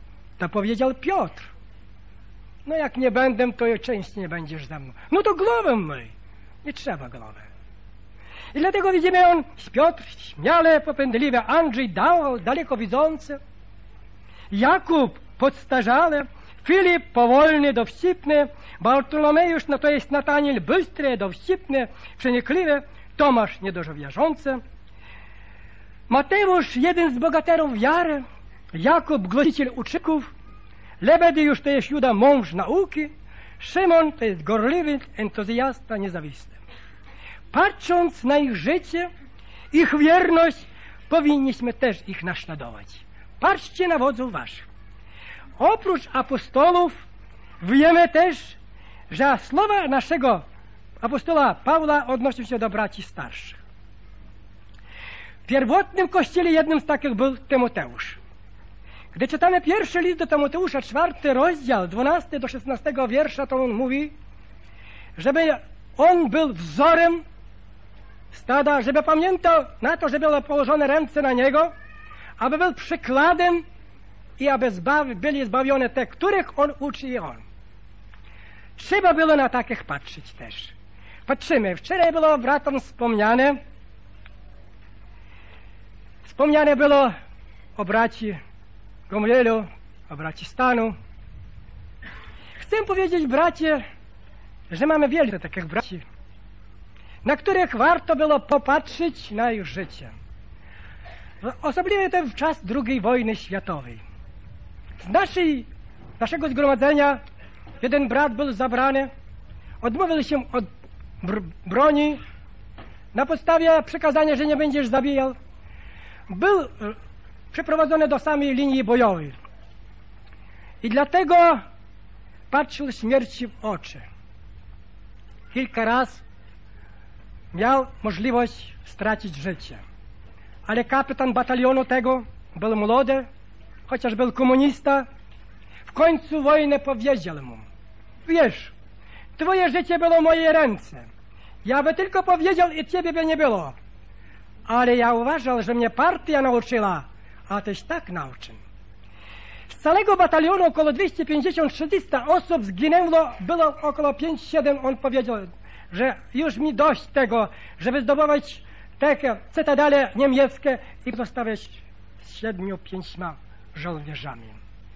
To powiedział Piotr. No jak nie będę, to część nie będziesz ze mną. No to głowę myj. Nie trzeba głowy. I dlatego widzimy, on, Piotr śmiale, popędliwy, Andrzej daleko widzący, Jakub podstarzale, Filip powolny, dowcipny, Bartolomeusz, no to jest Nataniel bystry, dowcipny, przenikliwy, Tomasz niedożo wierzący, Mateusz jeden z bogaterów wiary, Jakub głosiciel uczyków, Lebedeusz to jest Juda mąż nauki, Szymon to jest gorliwy entuzjasta niezawisły. Patrząc na ich życie, ich wierność, powinniśmy też ich naśladować. Patrzcie na wodzów waszych. Oprócz apostołów wiemy też, że słowa naszego apostoła Pawła odnoszą się do braci starszych. W pierwotnym kościele jednym z takich był Tymoteusz. Gdy czytamy pierwszy list do Tymoteusza, 4 rozdział, 12 do 16 wiersza, to on mówi, żeby on był wzorem stada, żeby pamiętał na to, żeby były położone ręce na niego, aby był przykładem i aby byli zbawione te, których on uczy i on. Trzeba było na takich patrzeć też. Patrzymy, wczoraj było bratom wspomniane było o braci Gomlielu, o braci Stanu. Chcę powiedzieć, bracie, że mamy wiele takich braci, na których warto było popatrzeć na ich życie. Osobliwie to w czas II wojny światowej. Z naszego zgromadzenia jeden brat był zabrany, odmówił się od broni na podstawie przekazania, że nie będziesz zabijał. Był przeprowadzony do samej linii bojowej. I dlatego patrzył śmierci w oczy. Kilka razy miał możliwość stracić życie. Ale kapitan batalionu tego był młody, chociaż był komunista. W końcu wojny powiedział mu: wiesz, twoje życie było w mojej ręce. Ja by tylko powiedział i ciebie by nie było. Ale ja uważał, że mnie partia nauczyła, a tyś tak nauczył. Z całego batalionu około 250-300 osób zginęło, było około 5-7. On powiedział, że już mi dość tego, żeby zdobywać takie cytadele niemieckie i pozostawiać z 7-5 żołnierzami.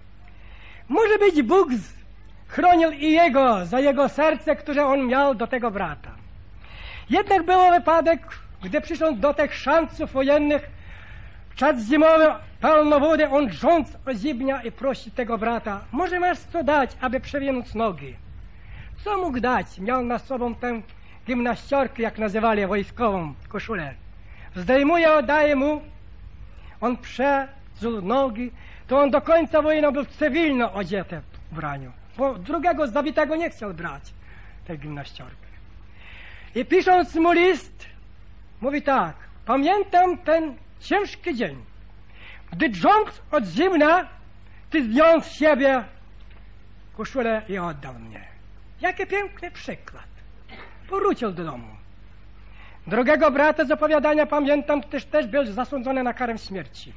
Może być Bóg chronił i jego, za jego serce, które on miał do tego brata. Jednak był wypadek, gdy przyszedł do tych szanców wojennych, w czas zimowy, pełno wody, on rządz ozibnia i prosi tego brata: może masz co dać, aby przewinąć nogi? Co mógł dać? Miał na sobą tę gimnaściorkę, jak nazywali wojskową, koszulę. Zdejmuje, oddaje mu, on przezul nogi, to on do końca wojny był cywilno odziety w braniu, bo drugiego zabitego nie chciał brać, tej gimnaściorki. I pisząc mu list, mówi tak: pamiętam ten ciężki dzień, gdy drżąc od zimna, ty zdjął z siebie koszulę i oddał mnie. Jaki piękny przykład. Powrócił do domu. Drugiego brata z opowiadania pamiętam, też był zasądzony na karę śmierci.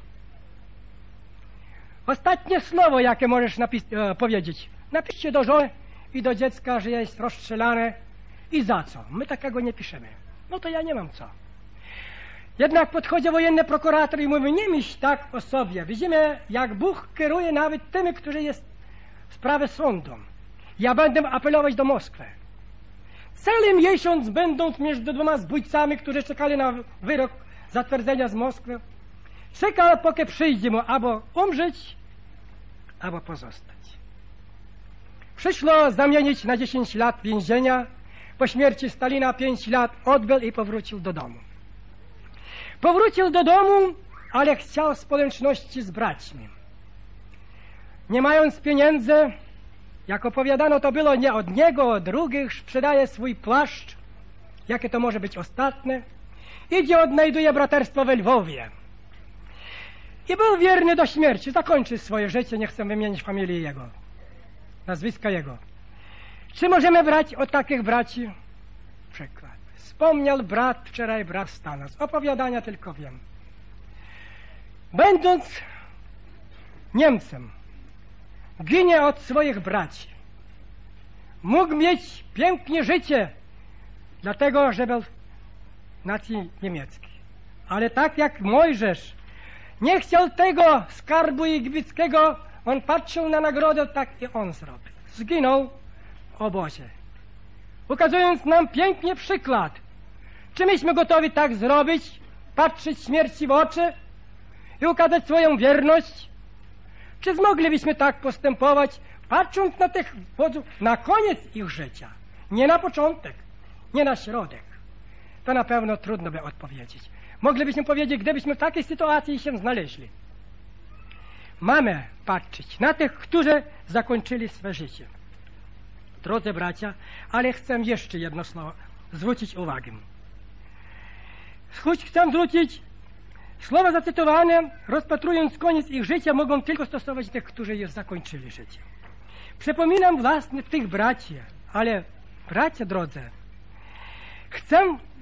Ostatnie słowo, jakie możesz powiedzieć: napiszcie do żony i do dziecka, że jest rozstrzelane. I za co? My takiego nie piszemy. No to ja nie mam co. Jednak podchodzi wojenny prokurator i mówi: nie myśl tak o sobie. Widzimy, jak Bóg kieruje nawet tymi, którzy jest sprawy sądu. Ja będę apelować do Moskwy. Cały miesiąc będąc między dwoma zbójcami, którzy czekali na wyrok zatwierdzenia z Moskwy, czekał, póki przyjdzie mu albo umrzeć, albo pozostać. Przyszło zamienić na 10 lat więzienia. Po śmierci Stalina 5 lat odbył i powrócił do domu. Powrócił do domu, ale chciał społeczności z braćmi. Nie mając pieniędzy, jak opowiadano, to było nie od niego, od drugich, sprzedaje swój płaszcz, jakie to może być ostatnie, idzie, odnajduje braterstwo we Lwowie. I był wierny do śmierci, zakończył swoje życie, nie chcę wymienić familii jego, nazwiska jego. Czy możemy brać od takich braci przykład? Wspomniał brat wczoraj, brat Stana, z opowiadania tylko wiem. Będąc Niemcem, ginie od swoich braci. Mógł mieć pięknie życie, dlatego, że był nacji niemieckiej. Ale tak jak Mojżesz nie chciał tego skarbu egipskiego, on patrzył na nagrodę, tak i on zrobił. Zginął w obozie. Ukazując nam pięknie przykład. Czy myśmy gotowi tak zrobić? Patrzeć śmierci w oczy i ukazać swoją wierność? Czy zmoglibyśmy tak postępować, patrząc na tych wodzów na koniec ich życia? Nie na początek, nie na środek. To na pewno trudno by odpowiedzieć. Moglibyśmy powiedzieć, gdybyśmy w takiej sytuacji się znaleźli. Mamy patrzeć na tych, którzy zakończyli swe życie. Drodzy bracia, ale chcę jeszcze jedno słowo zwrócić uwagę. Choć chcę zwrócić słowa zacytowane, rozpatrując koniec ich życia, mogą tylko stosować tych, którzy już zakończyli życie. Przypominam właśnie tych braci, ale bracia drodzy, chcę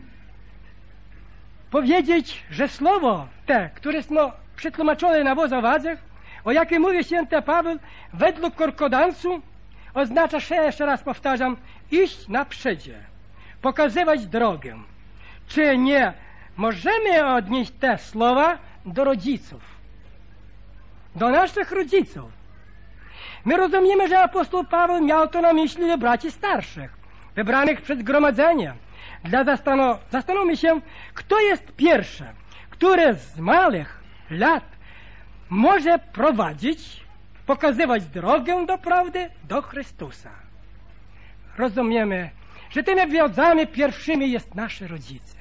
powiedzieć, że słowo te, które jest przetłumaczone na wozowadzach, o jakim mówi święty Paweł, według konkordansu, oznacza, jeszcze raz powtarzam, iść naprzódzie, pokazywać drogę. Czy nie możemy odnieść te słowa do rodziców, do naszych rodziców? My rozumiemy, że apostoł Paweł miał to na myśli do braci starszych, wybranych przez zgromadzenie. Zastanówmy się, kto jest pierwszy, który z małych lat może prowadzić, pokazywać drogę do prawdy, do Chrystusa. Rozumiemy, że tymi wodzami pierwszymi jest nasze rodzice.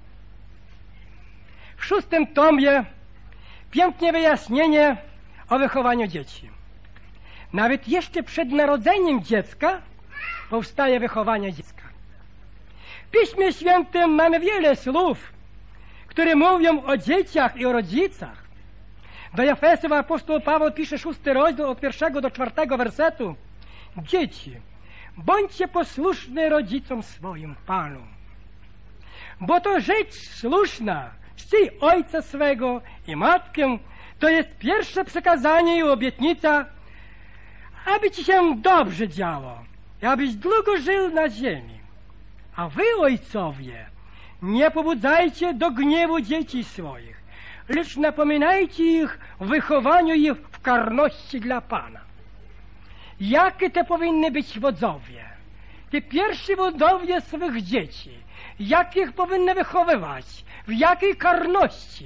W 6. tomie pięknie wyjaśnienie o wychowaniu dzieci. Nawet jeszcze przed narodzeniem dziecka powstaje wychowanie dziecka. W Piśmie Świętym mamy wiele słów, które mówią o dzieciach i o rodzicach. Do Efesów apostoł Paweł pisze 6. rozdział od 1. do 4. wersetu. Dzieci, bądźcie posłuszni rodzicom swoim Panu, bo to rzecz słuszna. Czcij ojca swego i matkę, to jest pierwsze przekazanie i obietnica, aby ci się dobrze działo i abyś długo żył na ziemi. A wy, ojcowie, nie pobudzajcie do gniewu dzieci swoich, lecz napominajcie ich w wychowaniu ich w karności dla Pana. Jakie te powinny być wodzowie? Te pierwsi wodzowie swych dzieci, jakich powinny wychowywać, w jakiej karności?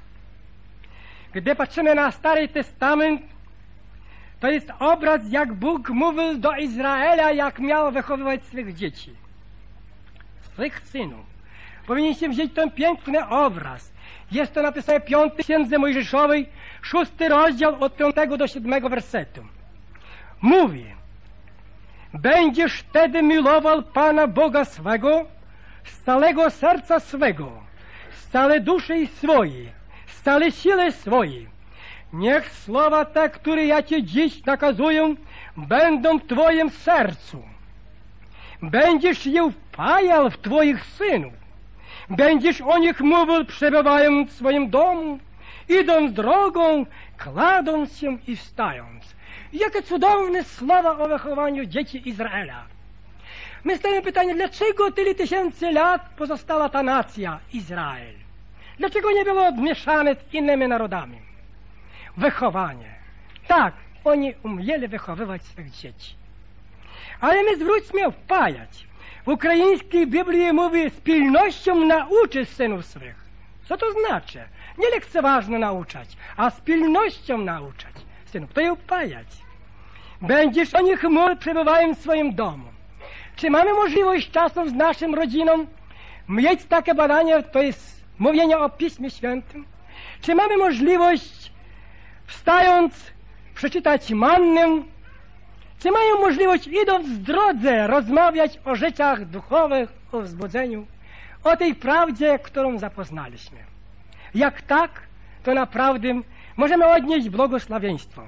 Gdy patrzymy na Stary Testament, to jest obraz, jak Bóg mówił do Izraela, jak miał wychowywać swych dzieci, swych synów. Powinniście wziąć ten piękny obraz. Jest to napisane w 5. Księdze Mojżeszowej, 6. rozdział od 5. do 7. wersetu. Mówi: będziesz wtedy miłował Pana Boga swego z całego serca swego, z całej duszy swojej, z całej siły swojej. Niech słowa te, które ja ci dziś nakazuję, będą w twoim sercu. Będziesz je wpajał w twoich synów. Będziesz o nich mówił, przebywając w swoim domu, idąc drogą, kładąc się i wstając. Jakie cudowne słowa o wychowaniu dzieci Izraela. My stawiamy pytanie, dlaczego tyle tysięcy lat pozostała ta nacja Izrael? Dlaczego nie było mieszane z innymi narodami? Wychowanie. Tak, oni umieli wychowywać swych dzieci. Ale my zwróćmy wpajać. W ukraińskiej Biblii mówi, z pilnością nauczy synów swych. Co to znaczy? Nie lekceważno nauczać, a z pilnością nauczać synów. To je wpajać. Będziesz o nich mówił, przebywając w swoim domu. Czy mamy możliwość czasem z naszym rodziną mieć takie badanie, to jest mówienie o Piśmie Świętym? Czy mamy możliwość, wstając, przeczytać mannę? Czy mają możliwość, idąc w drodze, rozmawiać o rzeczach duchowych, o wzbudzeniu, o tej prawdzie, którą zapoznaliśmy? Jak tak, to naprawdę możemy odnieść błogosławieństwo.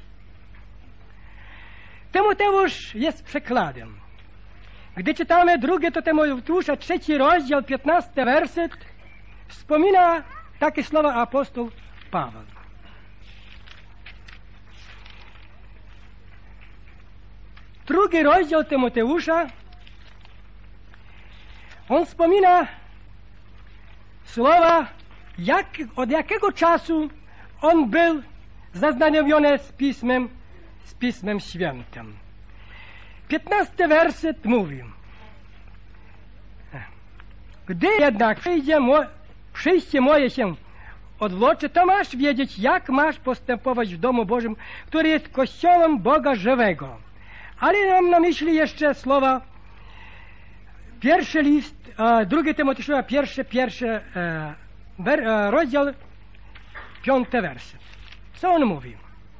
Tymoteusz jest przykładem. Gdy czytamy 2 do Tymoteusza, 3. rozdział, 15. werset, wspomina takie słowa apostoł Paweł. 2 rozdział Tymoteusza, on wspomina słowa, od jakiego czasu on był zaznajomiony z Pismem Świętym. 15 werset mówi: gdy jednak przyjście moje się odwłoczy, to masz wiedzieć, jak masz postępować w domu Bożym, który jest Kościołem Boga żywego. Ale mam na myśli jeszcze słowa, pierwszy list, 2 Tymoteusza, pierwszy rozdział, 5 werset. Co on mówi?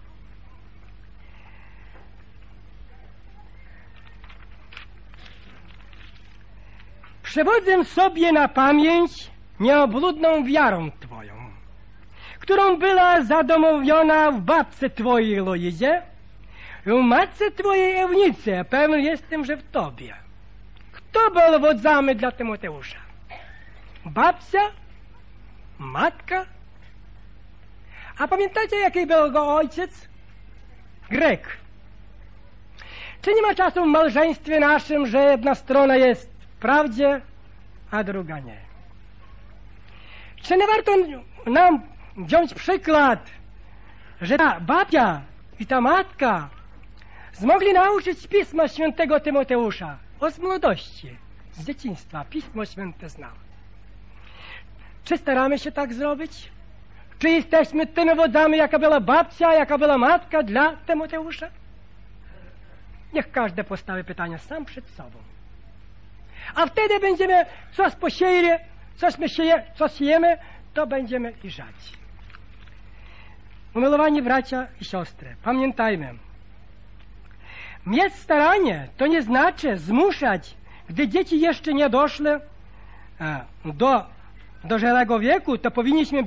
Przewodzę sobie na pamięć nieobludną wiarą Twoją, którą była zadomowiona w babce Twojej Loizie i w matce Twojej Ewnice. Pewny jestem, że w Tobie. Kto był wodzami dla Tymoteusza? Babcia? Matka? A pamiętacie, jaki był go ojciec? Grek. Czy nie ma czasu w małżeństwie naszym, że jedna strona jest w prawdzie, a druga nie? Czy nie warto nam wziąć przykład, że ta babcia i ta matka zmogli nauczyć Pisma Świętego Tymoteusza od młodości, z dzieciństwa Pismo Święte znał? Czy staramy się tak zrobić? Czy jesteśmy tymi wodzami, jaka była babcia, jaka była matka dla Tymoteusza? Niech każdy postawi pytanie sam przed sobą. A wtedy będziemy coś posieli, co siejemy, to będziemy i żać. Umilowani bracia i siostry, pamiętajmy, mieć staranie to nie znaczy zmuszać, gdy dzieci jeszcze nie doszły do dojrzałego wieku, to powinny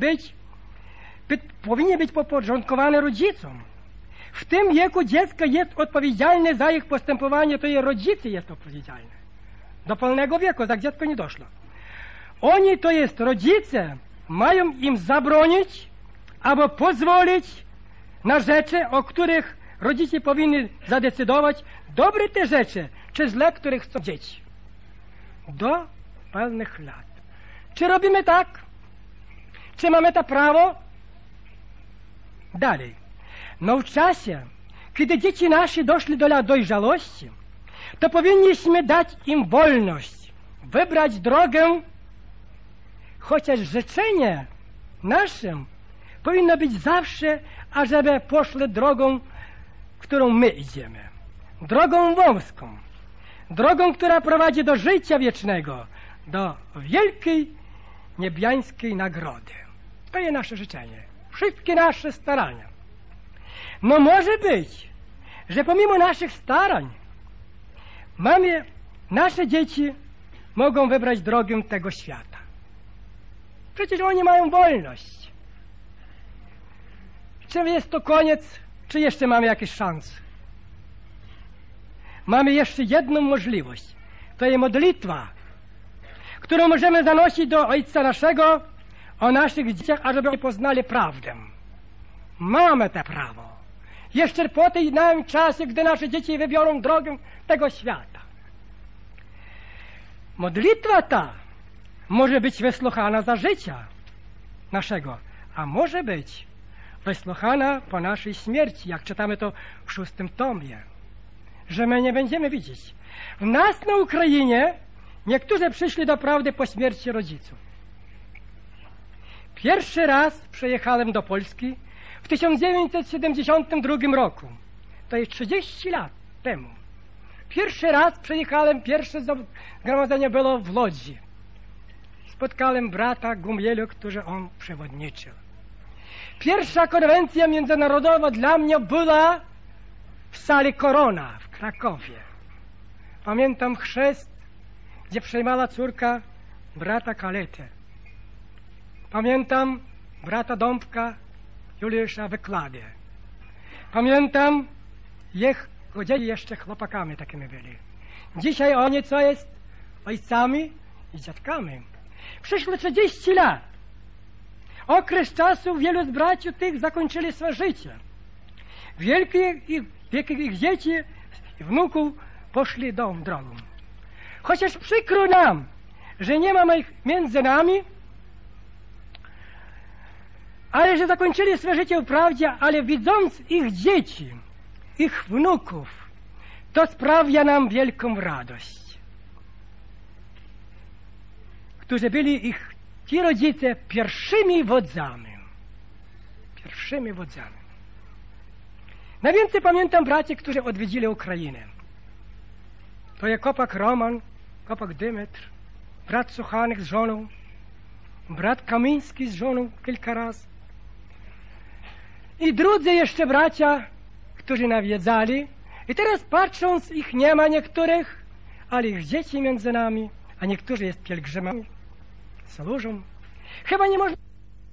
być podporządkowane rodzicom. W tym wieku dziecko jest odpowiedzialne za ich postępowanie, to i rodzice jest odpowiedzialne. Do pełnego wieku, tak dziecko nie doszło. Oni, to jest rodzice, mają im zabronić albo pozwolić na rzeczy, o których rodzice powinni zadecydować, dobre te rzeczy, czy złe, których chcą dzieci. Do pełnych lat. Czy robimy tak? Czy mamy to prawo? Dalej. No w czasie, kiedy dzieci nasze doszli do lat dojrzałości, to powinniśmy dać im wolność, wybrać drogę, chociaż życzenie naszym powinno być zawsze, ażeby poszli drogą, którą my idziemy. Drogą wąską. Drogą, która prowadzi do życia wiecznego, do wielkiej niebiańskiej nagrody. To jest nasze życzenie. Wszystkie nasze starania. No może być, że pomimo naszych starań nasze dzieci mogą wybrać drogę tego świata. Przecież oni mają wolność. Czy jest to koniec, czy jeszcze mamy jakieś szanse? Mamy jeszcze jedną możliwość. To jest modlitwa, którą możemy zanosić do Ojca naszego o naszych dzieciach, ażeby oni poznali prawdę. Mamy to prawo. Jeszcze po tej nowym czasie, gdy nasze dzieci wybiorą drogę tego świata. Modlitwa ta może być wysłuchana za życia naszego, a może być wysłuchana po naszej śmierci, jak czytamy to w 6 tomie, że my nie będziemy widzieć. W nas na Ukrainie niektórzy przyszli do prawdy po śmierci rodziców. Pierwszy raz przyjechałem do Polski w 1972 roku. To jest 30 lat temu. Pierwszy raz przyjechałem, pierwsze zgromadzenie było w Łodzi. Spotkałem brata Gumielu, który on przewodniczył. Pierwsza konwencja międzynarodowa dla mnie była w sali Korona w Krakowie. Pamiętam chrzest, gdzie przejmowała córka brata Kaletę. Pamiętam brata Dąbka Juliusza w wykładzie. Pamiętam, ich chodzili jeszcze chłopakami takimi byli. Dzisiaj oni co jest? Ojcami i dziadkami. Przyszło 30 lat. Okres czasu wielu z braci tych zakończyli swoje życie. Wielkie ich dzieci i wnuków poszli drogą. Chociaż przykro nam, że nie ma ich między nami, ale że zakończyli swe życie w prawdzie, ale widząc ich dzieci, ich wnuków, to sprawia nam wielką radość. Którzy byli ich ci rodzice pierwszymi wodzami. Pierwszymi wodzami. Najwięcej pamiętam braci, którzy odwiedzili Ukrainę. To jest Kopak Roman, Kopak Dymitr, brat Suchanych z żoną, brat Kamiński z żoną kilka razy. I drudzy jeszcze bracia, którzy nawiedzali. I teraz patrząc, ich nie ma niektórych, ale ich dzieci między nami, a niektórzy jest pielgrzymami, służą. Chyba nie można